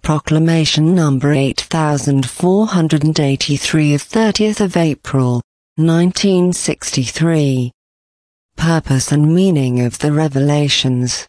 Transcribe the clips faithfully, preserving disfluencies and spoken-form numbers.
Proclamation number eight thousand four hundred eighty-three of thirtieth of April, nineteen sixty-three. Purpose and meaning of the revelations.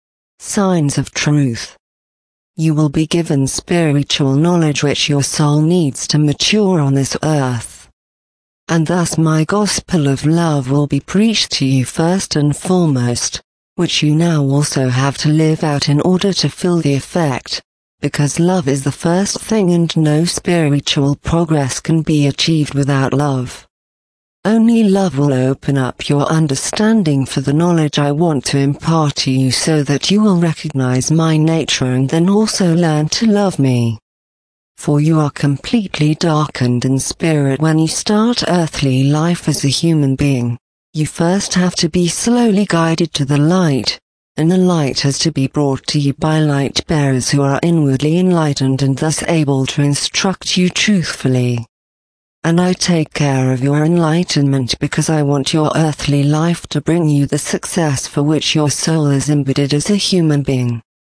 Signs of truth. You will be given spiritual knowledge which your soul needs to mature on this earth. And thus my gospel of love will be preached to you first and foremost, which you now also have to live out in order to feel the effect, because love is the first thing and no spiritual progress can be achieved without love. Only love will open up your understanding for the knowledge I want to impart to you so that you will recognize my nature and then also learn to love me. For you are completely darkened in spirit when you start earthly life as a human being. You first have to be slowly guided to the light, and the light has to be brought to you by light bearers who are inwardly enlightened and thus able to instruct you truthfully. And I take care of your enlightenment because I want your earthly life to bring you the success for which your soul is embedded as a human being.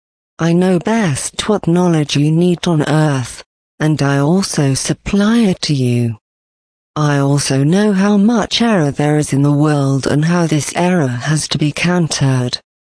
I know best what knowledge you need on earth, and I also supply it to you. I also know how much error there is in the world and how this error has to be countered.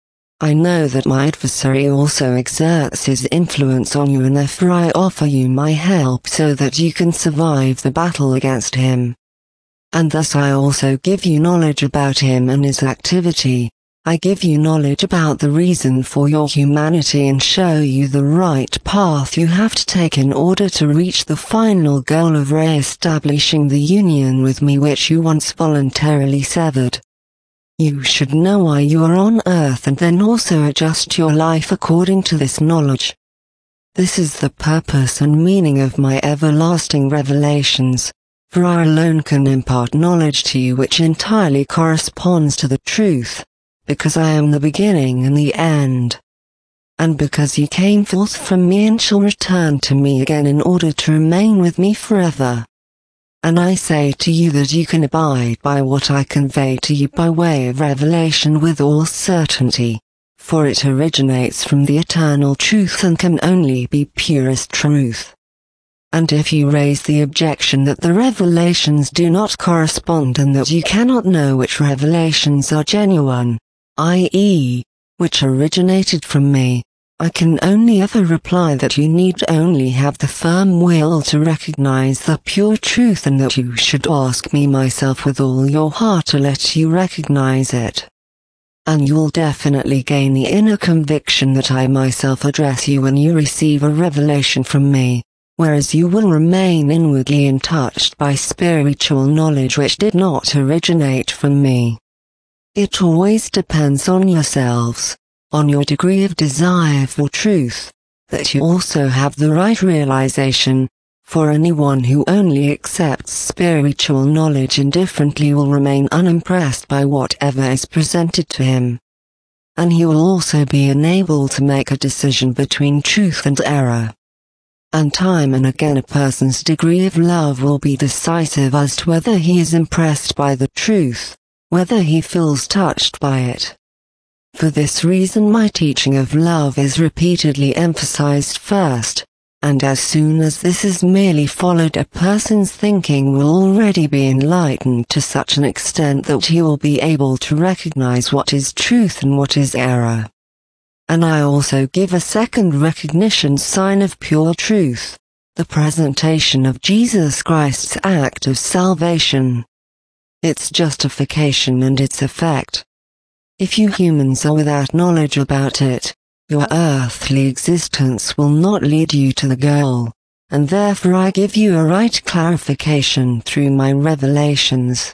I know that my adversary also exerts his influence on you, and therefore I offer you my help so that you can survive the battle against him. And thus I also give you knowledge about him and his activity. I give you knowledge about the reason for your humanity and show you the right path you have to take in order to reach the final goal of re-establishing the union with me which you once voluntarily severed. You should know why you are on earth and then also adjust your life according to this knowledge. This is the purpose and meaning of my everlasting revelations, for I alone can impart knowledge to you which entirely corresponds to the truth, because I am the beginning and the end. And because you came forth from me and shall return to me again in order to remain with me forever. And I say to you that you can abide by what I convey to you by way of revelation with all certainty, for it originates from the eternal truth and can only be purest truth. And if you raise the objection that the revelations do not correspond and that you cannot know which revelations are genuine, that is, which originated from me, I can only ever reply that you need only have the firm will to recognize the pure truth and that you should ask me myself with all your heart to let you recognize it. And you'll definitely gain the inner conviction that I myself address you when you receive a revelation from me, whereas you will remain inwardly untouched by spiritual knowledge which did not originate from me. It always depends on yourselves, on your degree of desire for truth, that you also have the right realization, for anyone who only accepts spiritual knowledge indifferently will remain unimpressed by whatever is presented to him. And he will also be unable to make a decision between truth and error. And time and again a person's degree of love will be decisive as to whether he is impressed by the truth, whether he feels touched by it. For this reason my teaching of love is repeatedly emphasized first, and as soon as this is merely followed a person's thinking will already be enlightened to such an extent that he will be able to recognize what is truth and what is error. And I also give a second recognition sign of pure truth, the presentation of Jesus Christ's act of salvation, its justification and its effect. If you humans are without knowledge about it, your earthly existence will not lead you to the goal, and therefore I give you a right clarification through my revelations.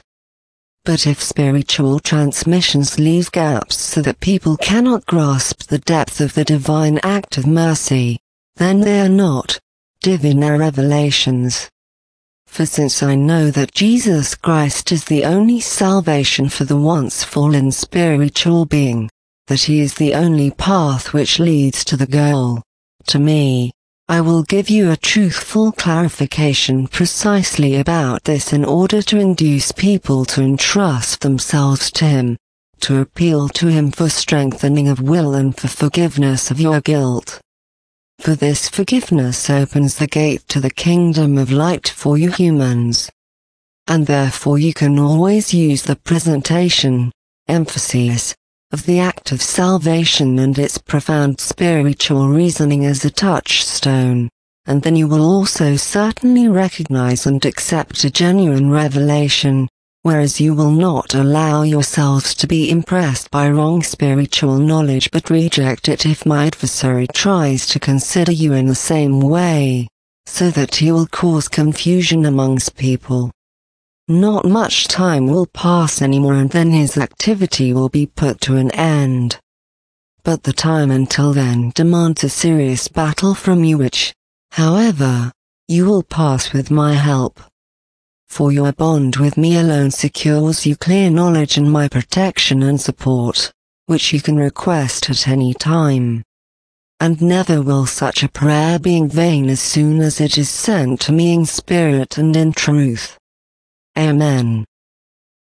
But if spiritual transmissions leave gaps so that people cannot grasp the depth of the divine act of mercy, then they are not divine revelations. For since I know that Jesus Christ is the only salvation for the once fallen spiritual being, that he is the only path which leads to the goal, to me, I will give you a truthful clarification precisely about this in order to induce people to entrust themselves to him, to appeal to him for strengthening of will and for forgiveness of your guilt. for this forgiveness opens the gate to the kingdom of light for you humans. And therefore you can always use the presentation, emphasis, of the act of salvation and its profound spiritual reasoning as a touchstone, and then you will also certainly recognize and accept a genuine revelation, whereas you will not allow yourselves to be impressed by wrong spiritual knowledge but reject it if my adversary tries to consider you in the same way, so that he will cause confusion amongst people. Not much time will pass anymore and then his activity will be put to an end. But the time until then demands a serious battle from you which, however, you will pass with my help. For your bond with me alone secures you clear knowledge and my protection and support, which you can request at any time. And never will such a prayer be in vain as soon as it is sent to me in spirit and in truth. Amen.